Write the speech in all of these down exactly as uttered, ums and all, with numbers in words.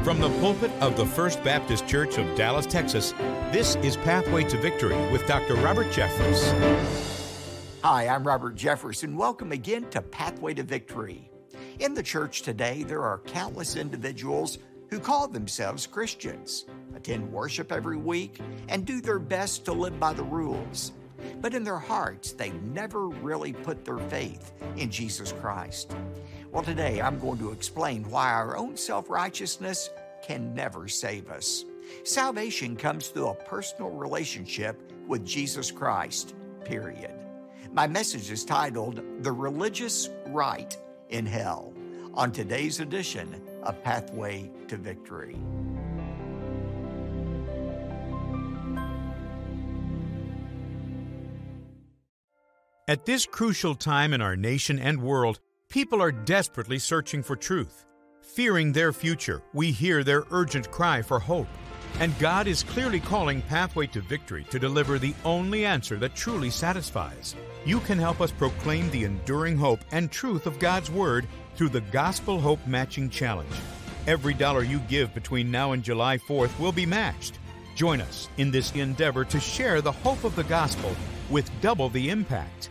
From the pulpit of the First Baptist Church of Dallas, Texas, this is Pathway to Victory with Doctor Robert Jeffress. Hi, I'm Robert Jeffress, and welcome again to Pathway to Victory. In the church today, there are countless individuals who call themselves Christians, attend worship every week, and do their best to live by the rules. But in their hearts, they never really put their faith in Jesus Christ. Well, today I'm going to explain why our own self-righteousness can never save us. Salvation comes through a personal relationship with Jesus Christ, period. My message is titled, The Religious Right in Hell, on today's edition of Pathway to Victory. At this crucial time in our nation and world, people are desperately searching for truth. Fearing their future, we hear their urgent cry for hope. And God is clearly calling Pathway to Victory to deliver the only answer that truly satisfies. You can help us proclaim the enduring hope and truth of God's Word through the Gospel Hope Matching Challenge. Every dollar you give between now and July fourth will be matched. Join us in this endeavor to share the hope of the gospel with double the impact.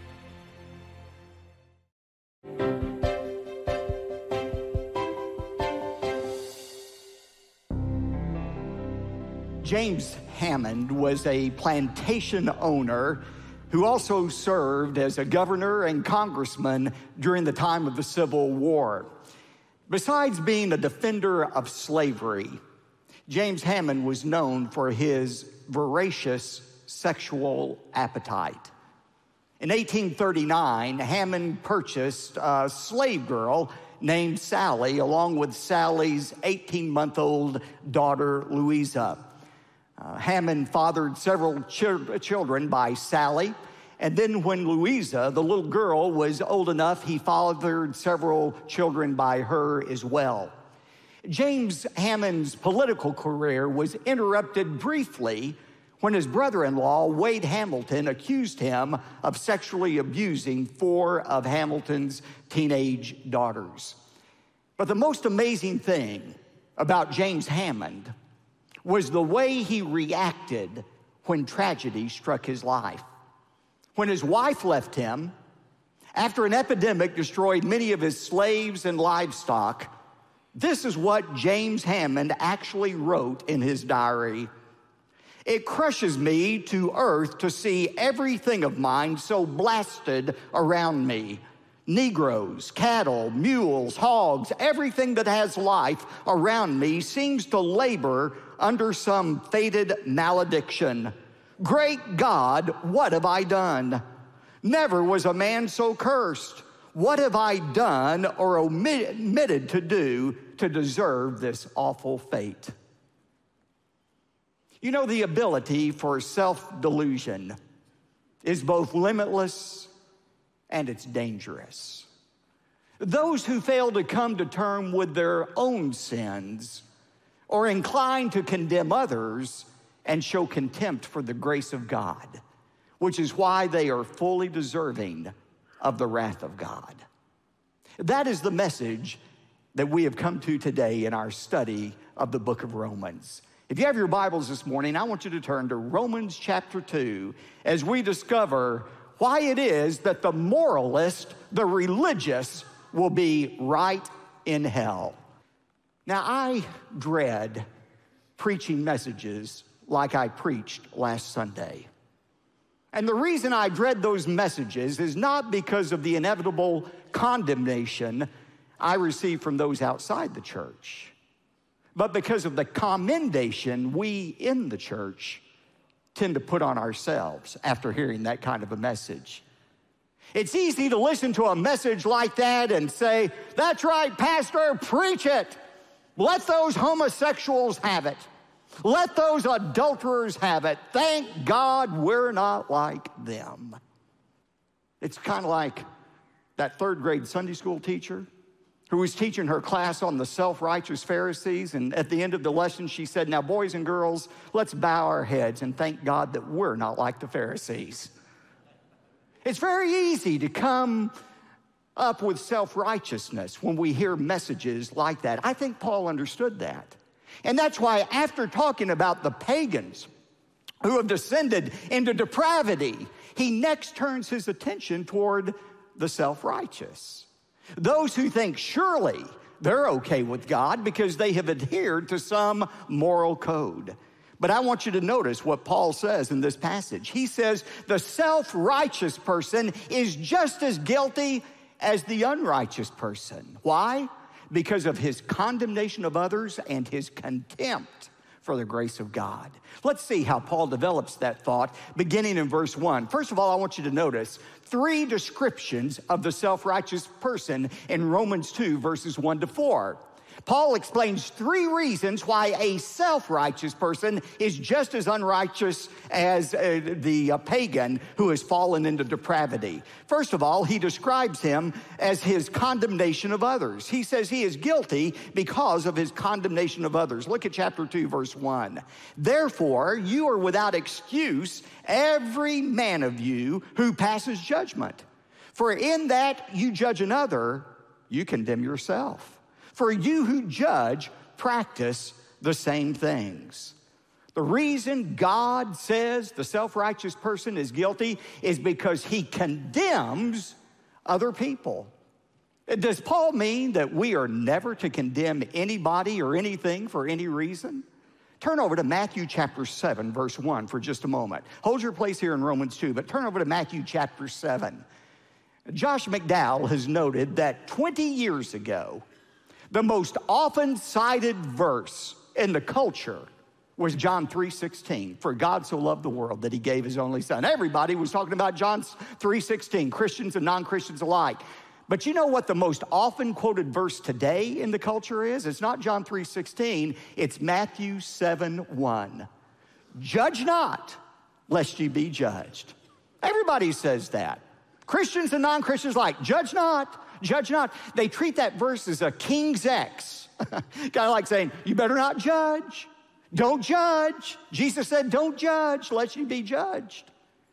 James Hammond was a plantation owner who also served as a governor and congressman during the time of the Civil War. Besides being a defender of slavery, James Hammond was known for his voracious sexual appetite. In eighteen thirty-nine, Hammond purchased a slave girl named Sally, along with Sally's eighteen-month-old daughter, Louisa. Uh, Hammond fathered several ch- children by Sally, and then when Louisa, the little girl, was old enough, he fathered several children by her as well. James Hammond's political career was interrupted briefly when his brother-in-law, Wade Hamilton, accused him of sexually abusing four of Hamilton's teenage daughters. But the most amazing thing about James Hammond was the way he reacted when tragedy struck his life. When his wife left him, after an epidemic destroyed many of his slaves and livestock, this is what James Hammond actually wrote in his diary. It crushes me to earth to see everything of mine so blasted around me. Negroes, cattle, mules, hogs, everything that has life around me seems to labor under some fated malediction. Great God, what have I done? Never was a man so cursed. What have I done or omitted to do to deserve this awful fate? You know, the ability for self-delusion is both limitless and it's dangerous. Those who fail to come to terms with their own sins or inclined to condemn others and show contempt for the grace of God, which is why they are fully deserving of the wrath of God. That is the message that we have come to today in our study of the book of Romans. If you have your Bibles this morning, I want you to turn to Romans chapter two as we discover why it is that the moralist, the religious, will be right in hell. Now, I dread preaching messages like I preached last Sunday. And the reason I dread those messages is not because of the inevitable condemnation I receive from those outside the church, but because of the commendation we in the church tend to put on ourselves after hearing that kind of a message. It's easy to listen to a message like that and say, "That's right, Pastor, preach it. Let those homosexuals have it. Let those adulterers have it. Thank God we're not like them." It's kind of like that third grade Sunday school teacher who was teaching her class on the self-righteous Pharisees, and at the end of the lesson she said, "Now, boys and girls, let's bow our heads and thank God that we're not like the Pharisees." It's very easy to come up with self-righteousness when we hear messages like that. I think Paul understood that. And that's why after talking about the pagans who have descended into depravity, he next turns his attention toward the self-righteous. Those who think surely they're okay with God because they have adhered to some moral code. But I want you to notice what Paul says in this passage. He says the self-righteous person is just as guilty as the unrighteous person. Why? Because of his condemnation of others and his contempt for the grace of God. Let's see how Paul develops that thought beginning in verse one. First of all, I want you to notice three descriptions of the self-righteous person in Romans two, verses one to four. Paul explains three reasons why a self-righteous person is just as unrighteous as uh, the uh, pagan who has fallen into depravity. First of all, he describes him as his condemnation of others. He says he is guilty because of his condemnation of others. Look at chapter two, verse one. Therefore, you are without excuse, every man of you who passes judgment. For in that you judge another, you condemn yourself. For you who judge practice the same things. The reason God says the self-righteous person is guilty is because he condemns other people. Does Paul mean that we are never to condemn anybody or anything for any reason? Turn over to Matthew chapter seven, verse one for just a moment. Hold your place here in Romans two, but turn over to Matthew chapter seven. Josh McDowell has noted that twenty years ago, the most often cited verse in the culture was John three sixteen. For God so loved the world that he gave his only son. Everybody was talking about John three sixteen, Christians and non-Christians alike. But you know what the most often quoted verse today in the culture is? It's not John three sixteen, it's Matthew seven one. Judge not, lest ye be judged. Everybody says that. Christians and non-Christians alike, judge not. Judge not. They treat that verse as a king's X. Kind of like saying, you better not judge. Don't judge. Jesus said, don't judge, lest you be judged.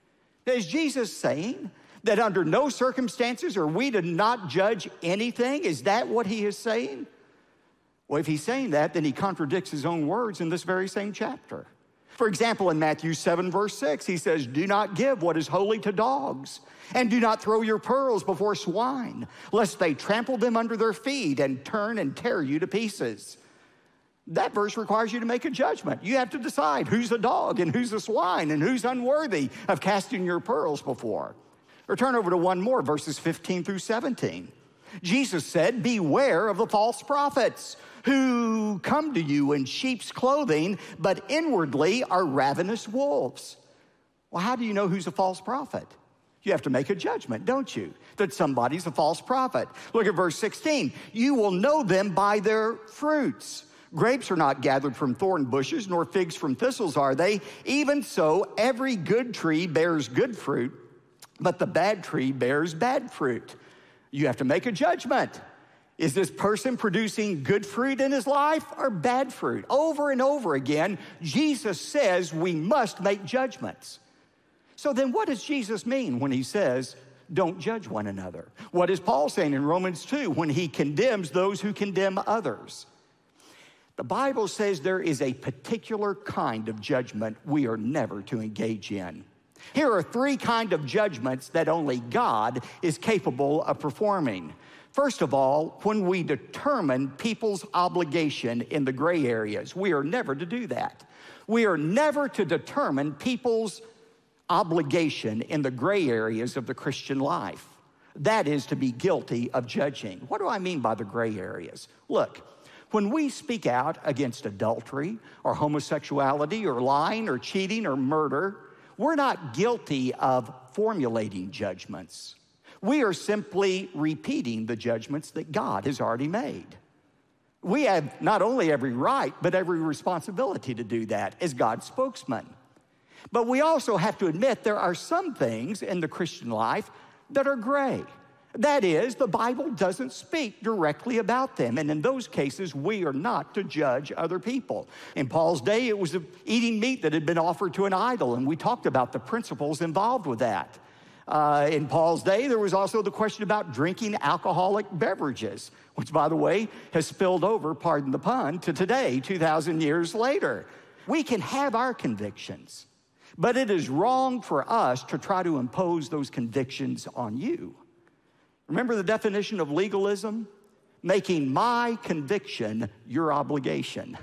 Is Jesus saying that under no circumstances are we to not judge anything? Is that what he is saying? Well, if he's saying that, then he contradicts his own words in this very same chapter. For example, in Matthew seven, verse six, he says, do not give what is holy to dogs, and do not throw your pearls before swine, lest they trample them under their feet and turn and tear you to pieces. That verse requires you to make a judgment. You have to decide who's a dog and who's a swine and who's unworthy of casting your pearls before. Or turn over to one more, verses fifteen through seventeen. Jesus said, beware of the false prophets who come to you in sheep's clothing, but inwardly are ravenous wolves. Well, how do you know who's a false prophet? You have to make a judgment, don't you? That somebody's a false prophet. Look at verse sixteen. You will know them by their fruits. Grapes are not gathered from thorn bushes, nor figs from thistles are they. Even so, every good tree bears good fruit, but the bad tree bears bad fruit. You have to make a judgment. Is this person producing good fruit in his life or bad fruit? Over and over again, Jesus says we must make judgments. So then what does Jesus mean when he says, don't judge one another? What is Paul saying in Romans two when he condemns those who condemn others? The Bible says there is a particular kind of judgment we are never to engage in. Here are three kinds of judgments that only God is capable of performing. First of all, when we determine people's obligation in the gray areas, we are never to do that. We are never to determine people's obligation in the gray areas of the Christian life. That is to be guilty of judging. What do I mean by the gray areas? Look, when we speak out against adultery or homosexuality or lying or cheating or murder, we're not guilty of formulating judgments. We are simply repeating the judgments that God has already made. We have not only every right, but every responsibility to do that as God's spokesman. But we also have to admit there are some things in the Christian life that are gray. That is, the Bible doesn't speak directly about them, and in those cases, we are not to judge other people. In Paul's day, it was eating meat that had been offered to an idol, and we talked about the principles involved with that. Uh, in Paul's day, there was also the question about drinking alcoholic beverages, which, by the way, has spilled over, pardon the pun, to today, two thousand years later. We can have our convictions, but it is wrong for us to try to impose those convictions on you. Remember the definition of legalism? Making my conviction your obligation.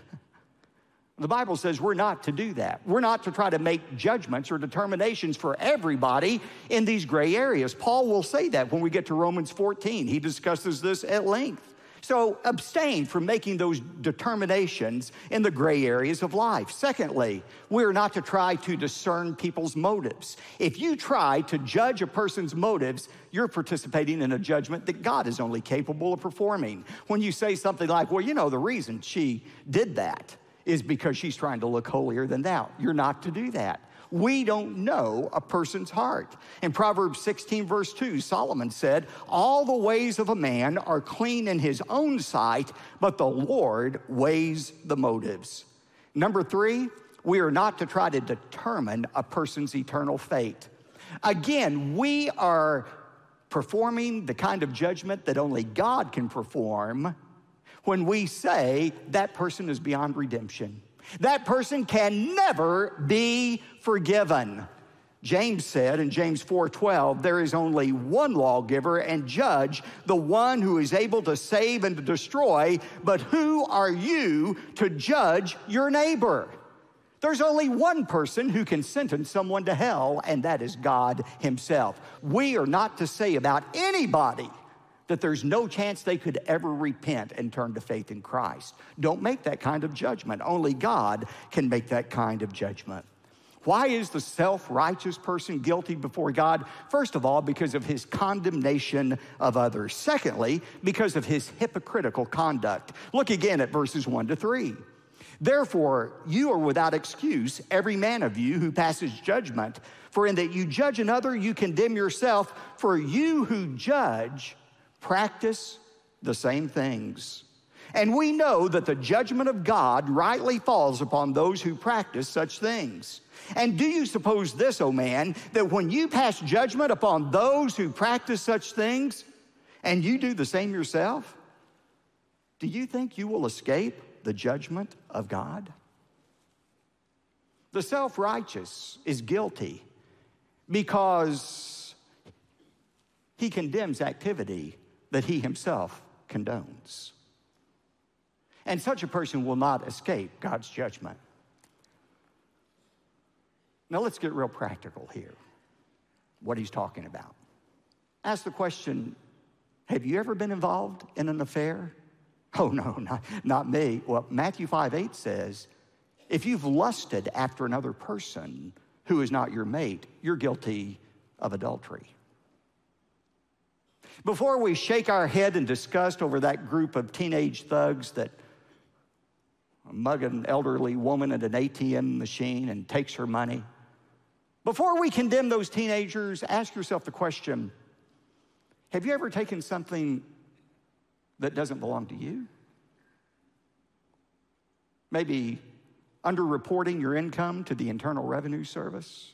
The Bible says we're not to do that. We're not to try to make judgments or determinations for everybody in these gray areas. Paul will say that when we get to Romans fourteen. He discusses this at length. So abstain from making those determinations in the gray areas of life. Secondly, we're not to try to discern people's motives. If you try to judge a person's motives, you're participating in a judgment that God is only capable of performing. When you say something like, well, you know, the reason she did that is because she's trying to look holier than thou. You're not to do that. We don't know a person's heart. In Proverbs sixteen, verse two, Solomon said, all the ways of a man are clean in his own sight, but the Lord weighs the motives. Number three, we are not to try to determine a person's eternal fate. Again, we are performing the kind of judgment that only God can perform when we say that person is beyond redemption. That person can never be forgiven. James said in James four twelve, there is only one lawgiver and judge, the one who is able to save and to destroy, but who are you to judge your neighbor? There's only one person who can sentence someone to hell, and that is God himself. We are not to say about anybody that there's no chance they could ever repent and turn to faith in Christ. Don't make that kind of judgment. Only God can make that kind of judgment. Why is the self-righteous person guilty before God? First of all, because of his condemnation of others. Secondly, because of his hypocritical conduct. Look again at verses one to three. Therefore, you are without excuse, every man of you who passes judgment. For in that you judge another, you condemn yourself. For you who judge practice the same things. And we know that the judgment of God rightly falls upon those who practice such things. And do you suppose this, O man, that when you pass judgment upon those who practice such things, and you do the same yourself, do you think you will escape the judgment of God? The self-righteous is guilty because he condemns activity that he himself condones. And such a person will not escape God's judgment. Now let's get real practical here, what he's talking about. Ask the question, have you ever been involved in an affair? Oh no, not, not me. Well, Matthew five eight says, if you've lusted after another person who is not your mate, you're guilty of adultery. Before we shake our head in disgust over that group of teenage thugs that mug an elderly woman at an A T M machine and takes her money, before we condemn those teenagers, ask yourself the question, have you ever taken something that doesn't belong to you? Maybe underreporting your income to the Internal Revenue Service?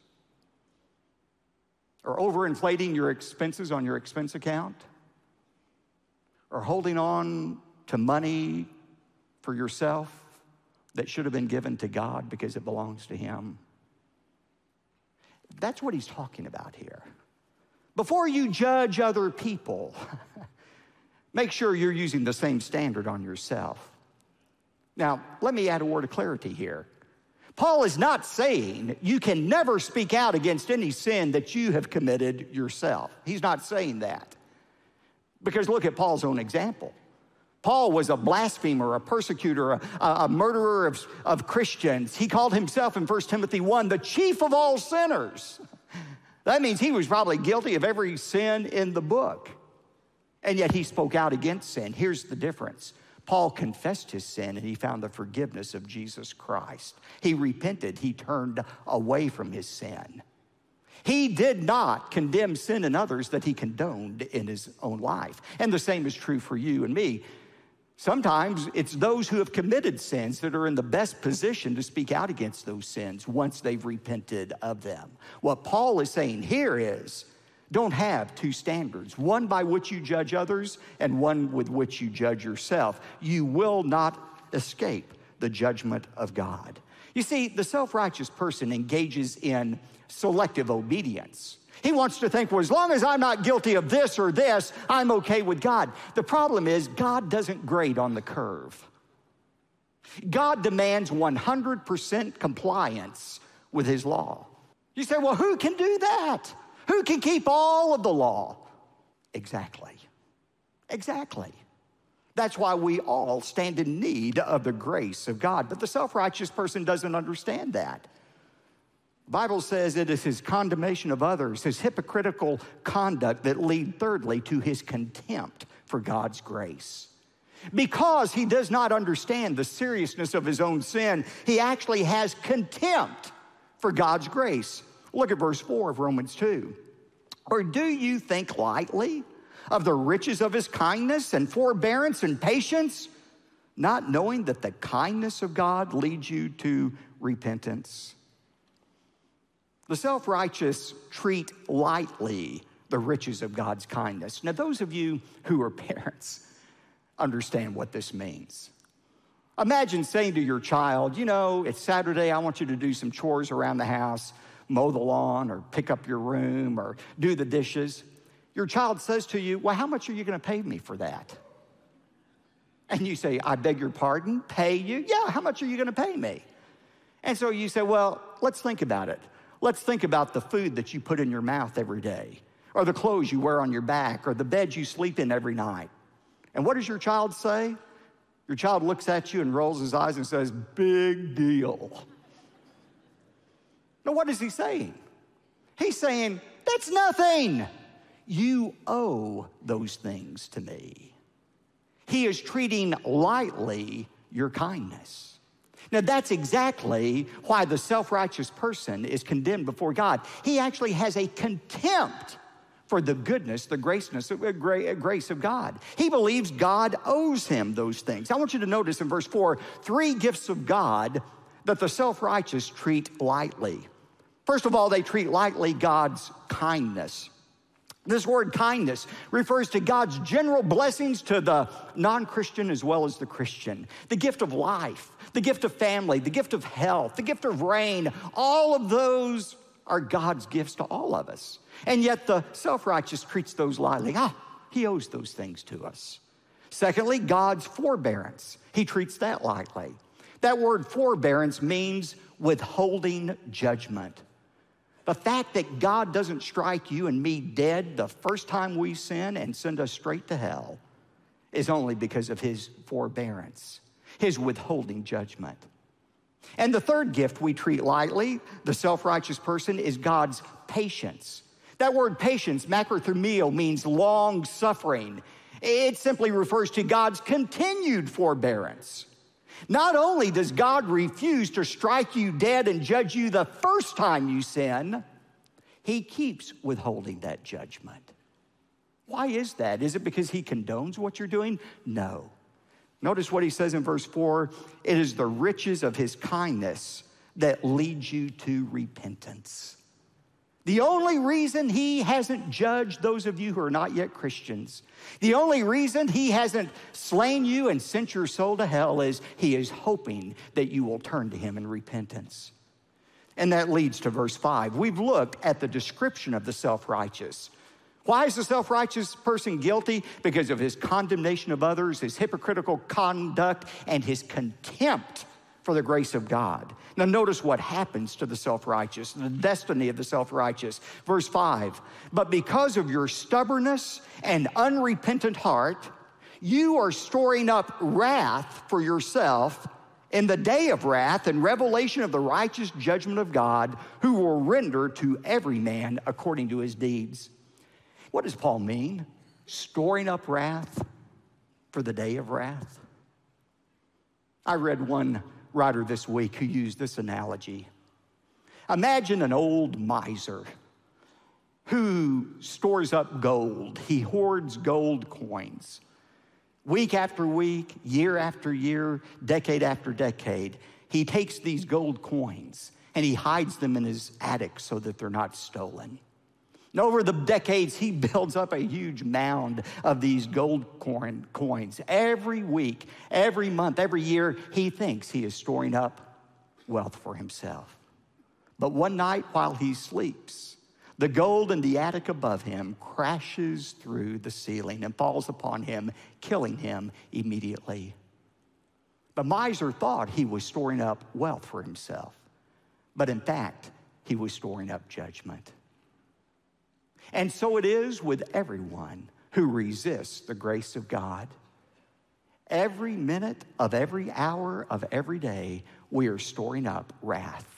Or overinflating your expenses on your expense account? Or holding on to money for yourself that should have been given to God because it belongs to him? That's what he's talking about here. Before you judge other people, make sure you're using the same standard on yourself. Now, let me add a word of clarity here. Paul is not saying you can never speak out against any sin that you have committed yourself. He's not saying that. Because look at Paul's own example. Paul was a blasphemer, a persecutor, a, a murderer of, of Christians. He called himself in First Timothy one, the chief of all sinners. That means he was probably guilty of every sin in the book. And yet he spoke out against sin. Here's the difference. Paul confessed his sin and he found the forgiveness of Jesus Christ. He repented. He turned away from his sin. He did not condemn sin in others that he condoned in his own life. And the same is true for you and me. Sometimes it's those who have committed sins that are in the best position to speak out against those sins once they've repented of them. What Paul is saying here is, Don't have two standards, one by which you judge others and one with which you judge yourself. You will not escape the judgment of God. You see, the self-righteous person engages in selective obedience. He wants to think, well, as long as I'm not guilty of this or this, I'm okay with God. The problem is, God doesn't grade on the curve. God demands one hundred percent compliance with his law. You say, well, who can do that? Who can keep all of the law? Exactly. Exactly. That's why we all stand in need of the grace of God. But the self-righteous person doesn't understand that. The Bible says it is his condemnation of others, his hypocritical conduct that lead, thirdly, to his contempt for God's grace. Because he does not understand the seriousness of his own sin, he actually has contempt for God's grace. Look at verse four of Romans two. Or do you think lightly of the riches of his kindness and forbearance and patience, not knowing that the kindness of God leads you to repentance? The self-righteous treat lightly the riches of God's kindness. Now, those of you who are parents understand what this means. Imagine saying to your child, you know, it's Saturday, I want you to do some chores around the house, mow the lawn or pick up your room or do the dishes. Your child says to you, well, how much are you going to pay me for that? And you say, I beg your pardon, pay you? Yeah, how much are you going to pay me? And so you say, well, let's think about it. Let's think about the food that you put in your mouth every day, or the clothes you wear on your back, or the bed you sleep in every night. And what does your child say? Your child looks at you and rolls his eyes and says, big deal. Now, what is he saying? He's saying, that's nothing. You owe those things to me. He is treating lightly your kindness. Now, that's exactly why the self-righteous person is condemned before God. He actually has a contempt for the goodness, the graceness, grace of God. He believes God owes him those things. I want you to notice in verse four, three gifts of God that the self-righteous treat lightly. First of all, they treat lightly God's kindness. This word kindness refers to God's general blessings to the non-Christian as well as the Christian. The gift of life, the gift of family, the gift of health, the gift of rain, all of those are God's gifts to all of us. And yet the self-righteous treats those lightly. Ah, he owes those things to us. Secondly, God's forbearance. He treats that lightly. That word forbearance means withholding judgment. The fact that God doesn't strike you and me dead the first time we sin and send us straight to hell is only because of his forbearance, his withholding judgment. And the third gift we treat lightly, the self-righteous person, is God's patience. That word patience, makrothumio, means long suffering. It simply refers to God's continued forbearance. Not only does God refuse to strike you dead and judge you the first time you sin, he keeps withholding that judgment. Why is that? Is it because he condones what you're doing? No. Notice what he says in verse four. It is the riches of his kindness that leads you to repentance. The only reason he hasn't judged those of you who are not yet Christians, the only reason he hasn't slain you and sent your soul to hell is he is hoping that you will turn to him in repentance. And that leads to verse five. We've looked at the description of the self-righteous. Why is the self-righteous person guilty? Because of his condemnation of others, his hypocritical conduct, and his contempt for the grace of God. Now notice what happens to the self-righteous, the destiny of the self-righteous. Verse five, but because of your stubbornness and unrepentant heart, you are storing up wrath for yourself in the day of wrath and revelation of the righteous judgment of God, who will render to every man according to his deeds. What does Paul mean? Storing up wrath for the day of wrath? I read one writer this week who used this analogy. Imagine an old miser who stores up gold. He hoards gold coins. Week after week, year after year, decade after decade, he takes these gold coins and he hides them in his attic so that they're not stolen. And over the decades, he builds up a huge mound of these gold coin, coins. Every week, every month, every year, he thinks he is storing up wealth for himself. But one night while he sleeps, the gold in the attic above him crashes through the ceiling and falls upon him, killing him immediately. The miser thought he was storing up wealth for himself, but in fact, he was storing up judgment. And so it is with everyone who resists the grace of God. Every minute of every hour of every day, we are storing up wrath.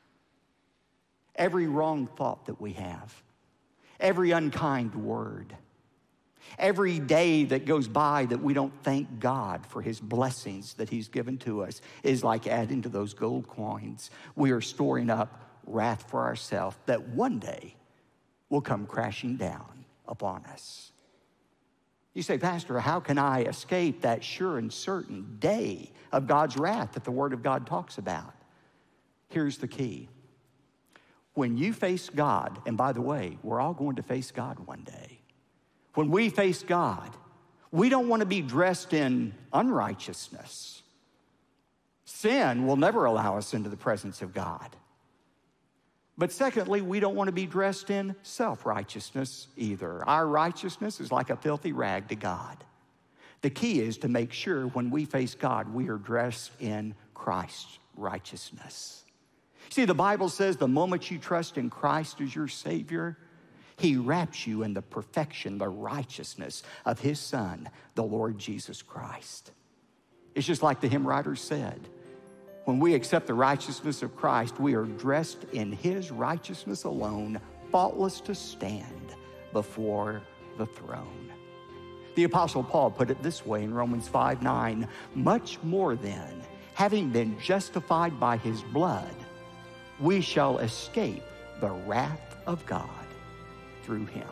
Every wrong thought that we have, every unkind word, every day that goes by that we don't thank God for his blessings that he's given to us is like adding to those gold coins. We are storing up wrath for ourselves that one day will come crashing down upon us. You say, Pastor, how can I escape that sure and certain day of God's wrath that the Word of God talks about? Here's the key. When you face God, and by the way, we're all going to face God one day. When we face God, we don't want to be dressed in unrighteousness. Sin will never allow us into the presence of God. But secondly, we don't want to be dressed in self-righteousness either. Our righteousness is like a filthy rag to God. The key is to make sure when we face God, we are dressed in Christ's righteousness. See, the Bible says the moment you trust in Christ as your Savior, he wraps you in the perfection, the righteousness of his Son, the Lord Jesus Christ. It's just like the hymn writer said, when we accept the righteousness of Christ, we are dressed in his righteousness alone, faultless to stand before the throne. The Apostle Paul put it this way in Romans five nine, much more then, having been justified by his blood, we shall escape the wrath of God through him.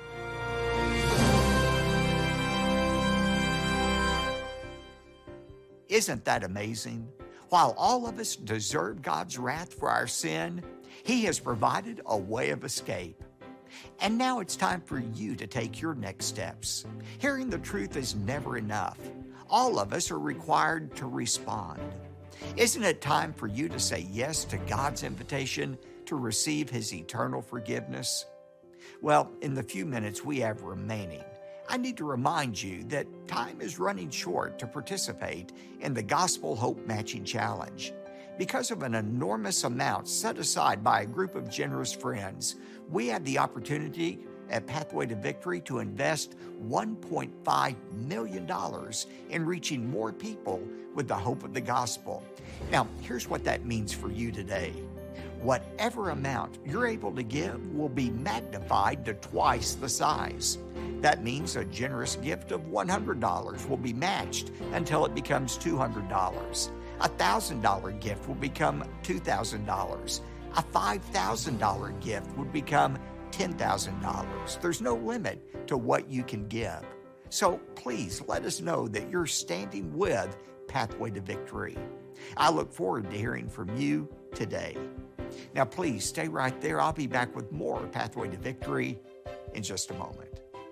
Isn't that amazing? While all of us deserve God's wrath for our sin, he has provided a way of escape. And now it's time for you to take your next steps. Hearing the truth is never enough. All of us are required to respond. Isn't it time for you to say yes to God's invitation to receive his eternal forgiveness? Well, in the few minutes we have remaining, I need to remind you that time is running short to participate in the Gospel Hope Matching Challenge. Because of an enormous amount set aside by a group of generous friends, we have the opportunity at Pathway to Victory to invest one point five million dollars in reaching more people with the hope of the gospel. Now, here's what that means for you today. Whatever amount you're able to give will be magnified to twice the size. That means a generous gift of one hundred dollars will be matched until it becomes two hundred dollars. A one thousand dollars gift will become two thousand dollars. A five thousand dollars gift would become ten thousand dollars. There's no limit to what you can give. So please let us know that you're standing with Pathway to Victory. I look forward to hearing from you today. Now please stay right there. I'll be back with more Pathway to Victory in just a moment.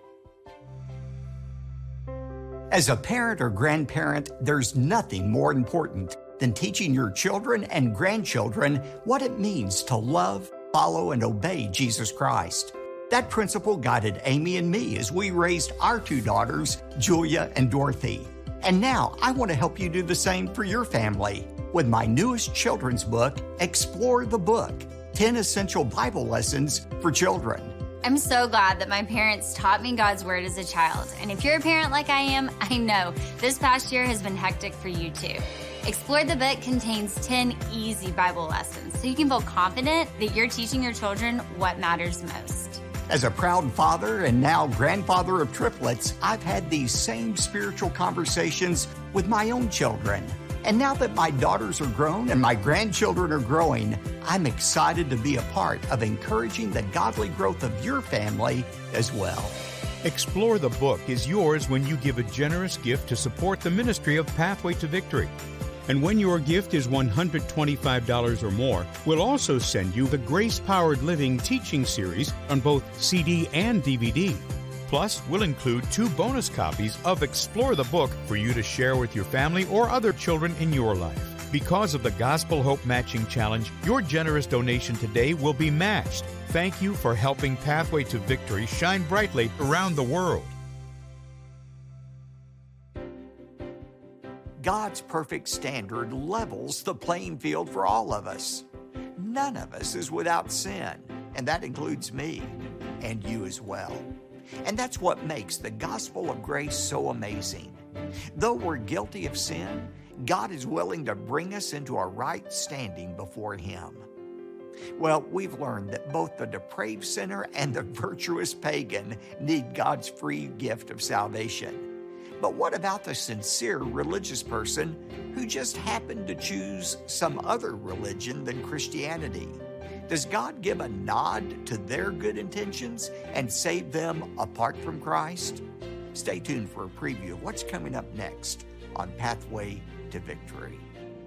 As a parent or grandparent, there's nothing more important than teaching your children and grandchildren what it means to love, follow, and obey Jesus Christ. That principle guided Amy and me as we raised our two daughters, Julia and Dorothy. And now I want to help you do the same for your family with my newest children's book, Explore the Book, ten Essential Bible Lessons for Children. I'm so glad that my parents taught me God's Word as a child. And if you're a parent like I am, I know this past year has been hectic for you too. Explore the Book contains ten easy Bible lessons so you can feel confident that you're teaching your children what matters most. As a proud father and now grandfather of triplets, I've had these same spiritual conversations with my own children. And now that my daughters are grown and my grandchildren are growing, I'm excited to be a part of encouraging the godly growth of your family as well. Explore the Book is yours when you give a generous gift to support the ministry of Pathway to Victory. And when your gift is one hundred twenty-five dollars or more, we'll also send you the Grace-Powered Living teaching series on both C D and D V D. Plus, we'll include two bonus copies of Explore the Book for you to share with your family or other children in your life. Because of the Gospel Hope Matching Challenge, your generous donation today will be matched. Thank you for helping Pathway to Victory shine brightly around the world. God's perfect standard levels the playing field for all of us. None of us is without sin, and that includes me and you as well. And that's what makes the gospel of grace so amazing. Though we're guilty of sin, God is willing to bring us into a right standing before Him. Well, we've learned that both the depraved sinner and the virtuous pagan need God's free gift of salvation. But what about the sincere religious person who just happened to choose some other religion than Christianity? Does God give a nod to their good intentions and save them apart from Christ? Stay tuned for a preview of what's coming up next on Pathway to Victory.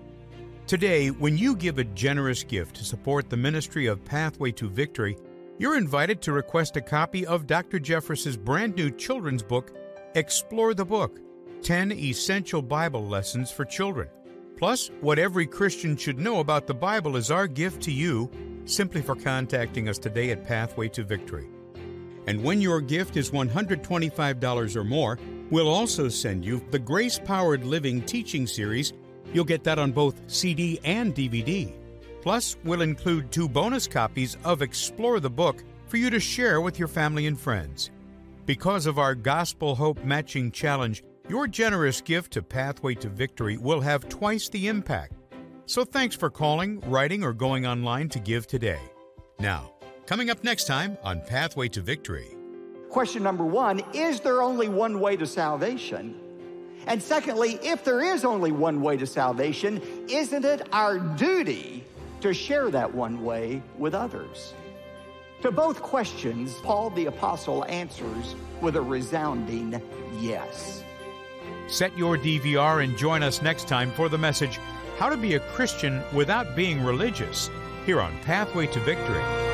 Today, when you give a generous gift to support the ministry of Pathway to Victory, you're invited to request a copy of Doctor Jeffress's brand new children's book, Explore the Book, ten Essential Bible Lessons for Children. Plus, what every Christian should know about the Bible is our gift to you, simply for contacting us today at Pathway to Victory. And when your gift is one hundred twenty-five dollars or more, we'll also send you the Grace-Powered Living teaching series. You'll get that on both C D and D V D. Plus, we'll include two bonus copies of Explore the Book for you to share with your family and friends. Because of our Gospel Hope Matching Challenge, your generous gift to Pathway to Victory will have twice the impact. So thanks for calling, writing, or going online to give today. Now, coming up next time on Pathway to Victory. Question number one, is there only one way to salvation? And secondly, if there is only one way to salvation, isn't it our duty to share that one way with others? To both questions, Paul the Apostle answers with a resounding yes. Set your D V R and join us next time for the message, How to Be a Christian Without Being Religious, here on Pathway to Victory.